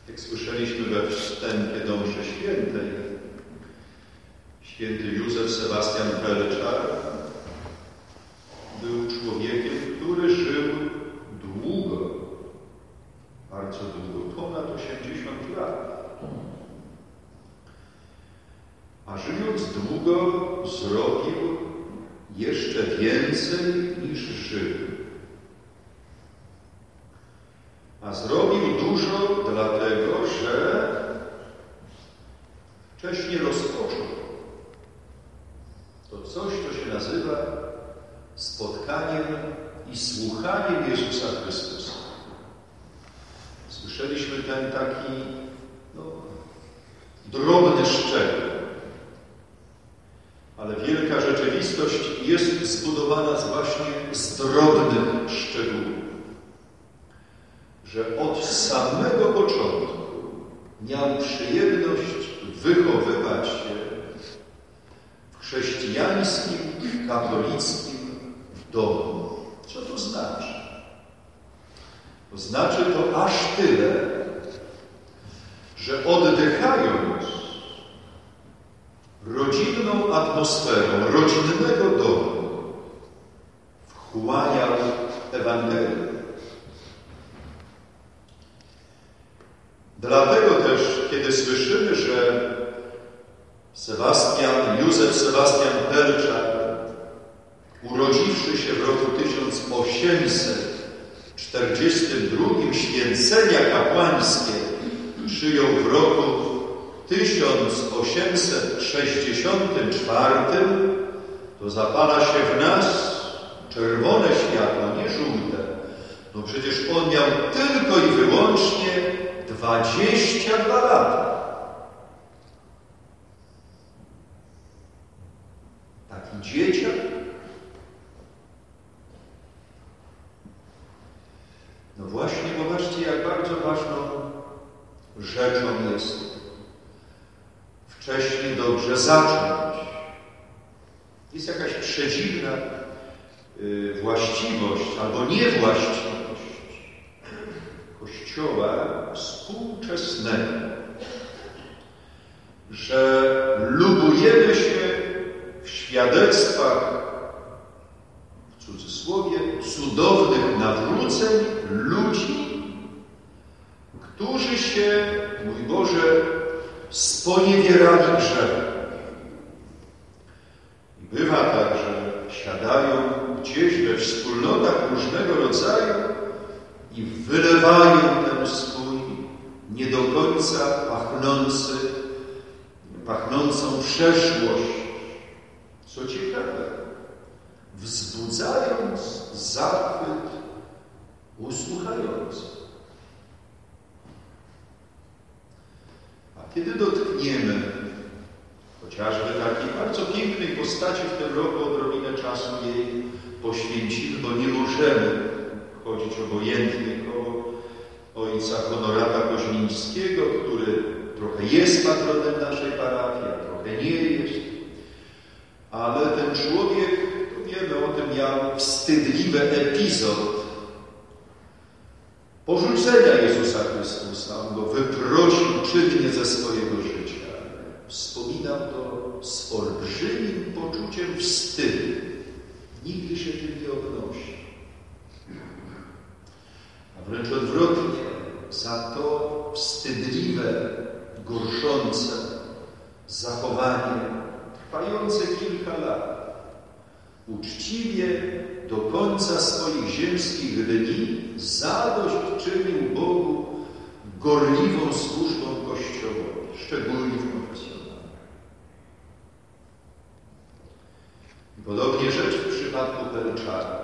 Jak słyszeliśmy we wstępie do mszy świętej, święty Józef Sebastian Pelczar był człowiekiem, który żył długo, bardzo długo, ponad 80 lat. A żyjąc długo zrobił jeszcze więcej niż żył. A zrobił dużo dlatego, że wcześniej rozpoczął to coś, co się nazywa spotkaniem i słuchaniem Jezusa Chrystusa. Słyszeliśmy ten taki drobny szczegół, ale wielka rzeczywistość jest zbudowana właśnie z drobnych szczegółów. Że od samego początku miał przyjemność wychowywać się w chrześcijańskim, katolickim domu. Co to znaczy? To znaczy to aż tyle, że oddychając rodzinną atmosferą rodzinnego domu wchłaniał Ewangelię. Dlatego też, kiedy słyszymy, że Józef Sebastian Pelczar, urodziwszy się w roku 1842, święcenia kapłańskie przyjął w roku 1864, to zapala się w nas czerwone światło, nie żółte. No przecież on miał tylko i wyłącznie 22 lata. Taki dzieciak. No właśnie, popatrzcie, jak bardzo ważną rzeczą jest wcześniej dobrze zacząć. Jest jakaś przedziwna właściwość albo niewłaściwość Kościoła współczesnego, że lubujemy się w świadectwach, w cudzysłowie, cudownych nawróceń ludzi, którzy się, mój Boże, sponiewierali grzechem. I bywa tak, że siadają gdzieś we wspólnotach różnego rodzaju i wylewają ten swój nie do końca pachnącą przeszłość. Co ciekawe, wzbudzając zachwyt usłuchający. A kiedy dotkniemy chociażby takiej bardzo pięknej postaci, w tym roku odrobinę czasu jej poświęcimy, bo nie możemy chodzić obojętnie koło ojca Honorata Koźmińskiego, który trochę jest patronem naszej parafii, a trochę nie jest. Ale ten człowiek, to wiemy o tym, miał wstydliwy epizod porzucenia Jezusa Chrystusa. On go wyprosił czynnie ze swojego życia. Wspominam to z olbrzymim poczuciem wstydu. Nigdy się tym nie odnosi. A wręcz odwrotnie, za to wstydliwe, gorszące zachowanie, trwające kilka lat, uczciwie do końca swoich ziemskich dni zadość czynił Bogu gorliwą służbą Kościołowi, szczególnie w konfesjonale. Podobnie rzecz w przypadku Pelczara.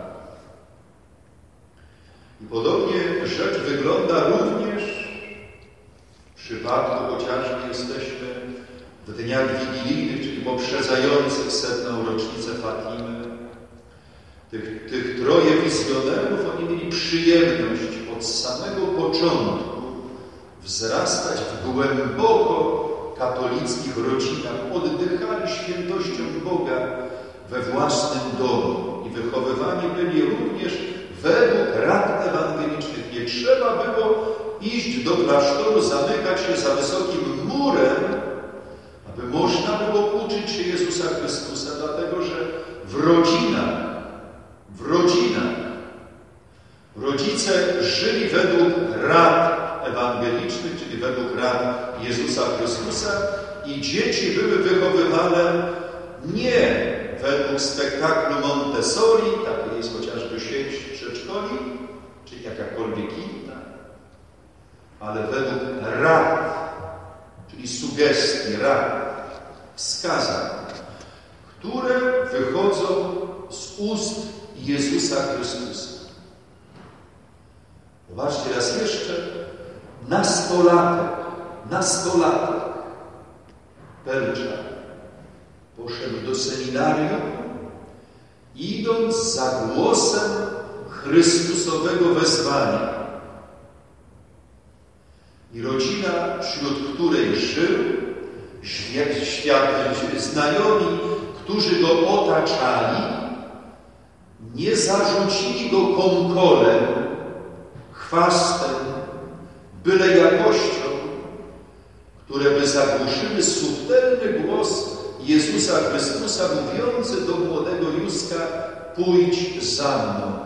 I podobnie rzecz wygląda również w przypadku, chociażby jesteśmy w dniach wigilijnych, czyli poprzedzających 100. rocznicę Fatimy. Tych troje wizjonerów, oni mieli przyjemność od samego początku wzrastać w głęboko katolickich rodzinach, oddychali świętością Boga we własnym domu i wychowywani byli również według rad ewangelicznych. Nie trzeba było iść do klasztoru, zamykać się za wysokim murem, aby można było uczyć się Jezusa Chrystusa, dlatego że w rodzinach rodzice żyli według rad ewangelicznych, czyli według rad Jezusa Chrystusa i dzieci były wychowywane nie według spektaklu Montessori, takie jest chociażby sieć przedszkoli, czy jakakolwiek inna, ale według rad, czyli sugestii, rad, wskazań, które wychodzą z ust Jezusa Chrystusa. Zobaczcie raz jeszcze, nastolatek Pelczar poszedł do seminarium, idąc za głosem Chrystusowego wezwania. I rodzina, wśród której żył, znajomi, którzy go otaczali, nie zarzucili go konkolem, chwastem, byle jakością, które by zagłuszyły subtelny głos Jezusa Chrystusa mówiący do młodego Józka: pójdź za mną.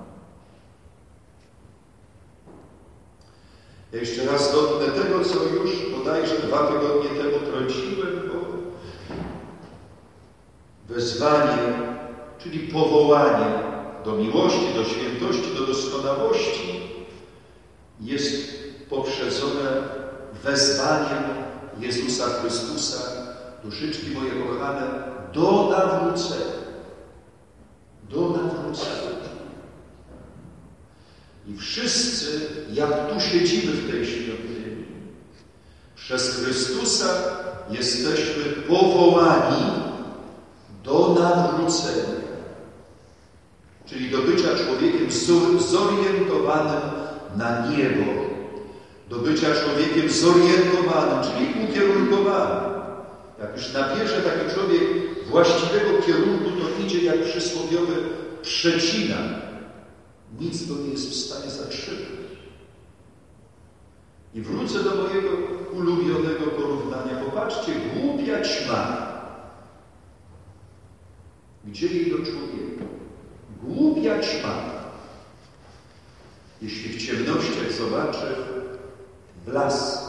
Ja jeszcze raz dotknę tego, co już bodajże 2 tygodnie temu trąciłem, bo wezwanie, czyli powołanie do miłości, do świętości, do doskonałości jest poprzedzone wezwaniem Jezusa Chrystusa, duszyczki moje kochane, do nawrócenia. Do nawrócenia. I wszyscy, jak tu siedzimy w tej świątyni, przez Chrystusa jesteśmy powołani do nawrócenia, czyli do bycia człowiekiem zorientowanym na niebo, do bycia człowiekiem zorientowanym, czyli ukierunkowanym. Jak już nabierze taki człowiek właściwego kierunku, to idzie jak przysłowiowy przecinak. Nic go nie jest w stanie zatrzymać. I wrócę do mojego ulubionego porównania. Popatrzcie, głupia ćma. Gdzie jej do człowieka? Głupia ćma. Jeśli w ciemnościach zobaczy blask,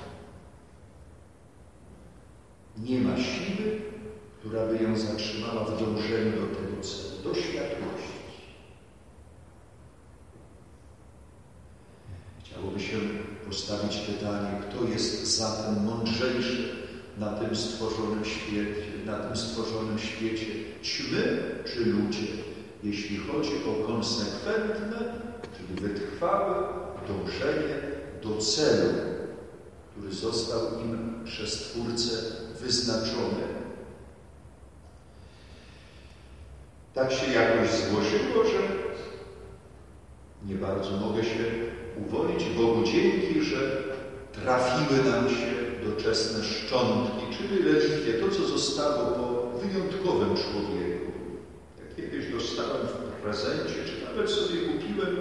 nie ma siły, która by ją zatrzymała w dążeniu do tego celu, do światłości. Chciałoby się postawić pytanie, kto jest zatem mądrzejszy na tym stworzonym świecie, ćmy czy ludzie, jeśli chodzi o konsekwentne, czyli wytrwałe dążenie do celu, który został im przez Twórcę wyznaczony. Tak się jakoś złożyło, że nie bardzo mogę się uwolić Bogu dzięki, że trafiły nam się doczesne szczątki, czyli relikwie, to co zostało po wyjątkowym człowieku. Jak kiedyś dostałem w prezencie, czy nawet sobie kupiłem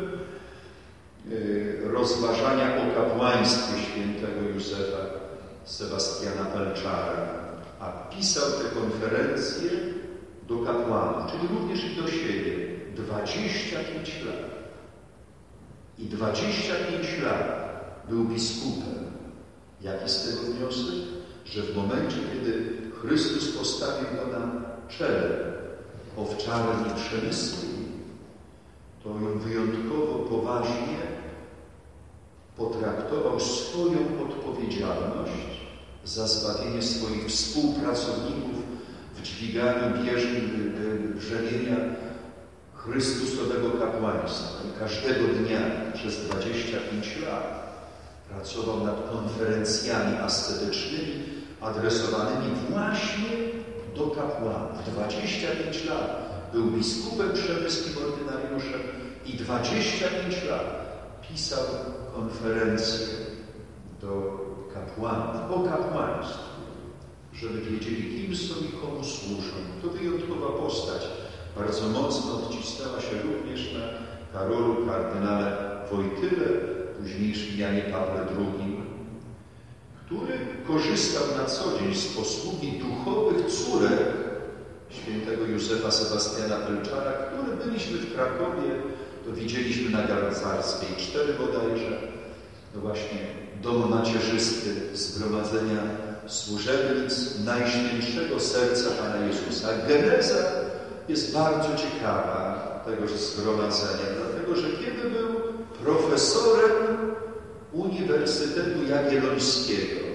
rozważania o kapłaństwie świętego Józefa Sebastiana Pelczara, a pisał te konferencje do kapłanów, czyli również i do siebie, 25 lat. I 25 lat był biskupem. Jaki z tego wniosek? Że w momencie, kiedy Chrystus postawił go na czele owczarni przemysłu, to on wyjątkowo poważnie potraktował swoją odpowiedzialność za zbawienie swoich współpracowników w dźwiganiu brzemienia Chrystusowego kapłaństwa. I każdego dnia przez 25 lat pracował nad konferencjami ascetycznymi adresowanymi właśnie do kapłanów. 25 lat był biskupem przemyskim, ordynariuszem i 25 lat pisał konferencje do kapłanów o kapłaństwie, żeby wiedzieli, kim są i komu służą. To wyjątkowa postać. Bardzo mocno odcisnęła się również na Karolu kardynale Wojtyle, późniejszym Janie Pawle II, który korzystał na co dzień z posługi duchowych córek świętego Józefa Sebastiana Pelczara, który byliśmy w Krakowie, to widzieliśmy na Garcarskiej 4 bodajże, to właśnie dom macierzysty Zgromadzenia Służebnic Najświętszego Serca Pana Jezusa. Geneza jest bardzo ciekawa tegoż zgromadzenia, dlatego że kiedy był profesorem Uniwersytetu Jagiellońskiego,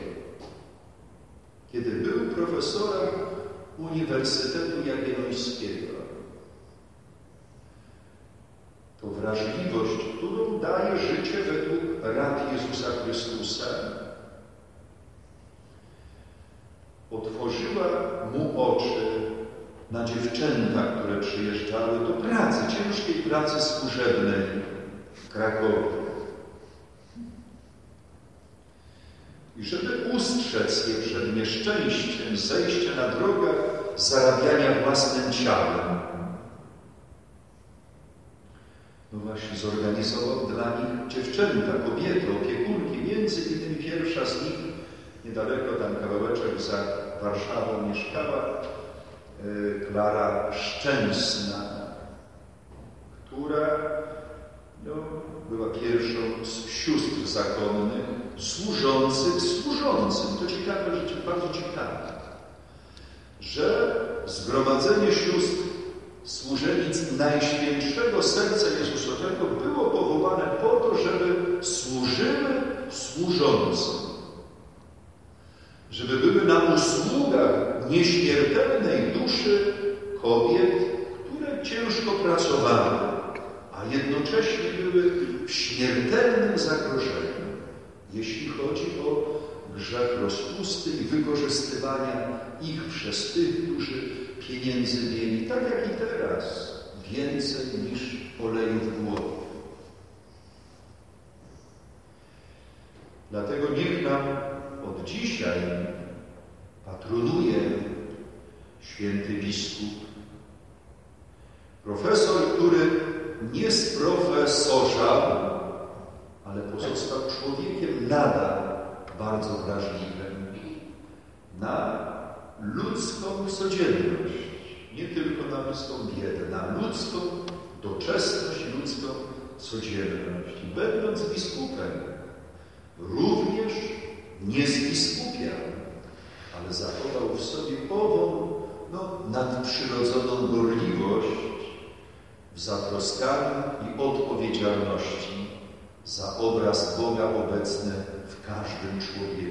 to wrażliwość, którą daje życie według rad Jezusa Chrystusa, otworzyła mu oczy na dziewczęta, które przyjeżdżały do pracy, ciężkiej pracy służebnej w Krakowie. I żeby ustrzec je przed nieszczęściem, zejścia na drogę zarabiania własnym ciałem, no właśnie zorganizował dla nich dziewczęta, kobiety, opiekunki, między innymi pierwsza z nich, niedaleko tam kawałeczek za Warszawą mieszkała, Klara Szczęsna, która była pierwszą z sióstr zakonnych służącym. To ciekawe, bardzo ciekawe, że Zgromadzenie Sióstr Służebnic Najświętszego Serca Jezusowego było powołane po to, żeby służyły służącym, żeby były na usługach nieśmiertelnej duszy kobiet, które ciężko pracowały, a jednocześnie były w śmiertelnym zagrożeniu, jeśli chodzi o grzech rozpusty i wykorzystywania ich przez tych, którzy pieniędzy mieli, tak jak i teraz, więcej niż oleju w głowie. Dlatego niech nam od dzisiaj patronuje święty biskup, profesor, który nie sprofesorzał, ale pozostał człowiekiem nadal bardzo wrażliwym na ludzką codzienność, nie tylko na ludzką biedę, na ludzką doczesność, ludzką codzienność. I będąc biskupem, również nie zbiskupiał, ale zachował w sobie ową nadprzyrodzoną gorliwość w zatroskaniu i odpowiedzialności za obraz Boga obecny w każdym człowieku.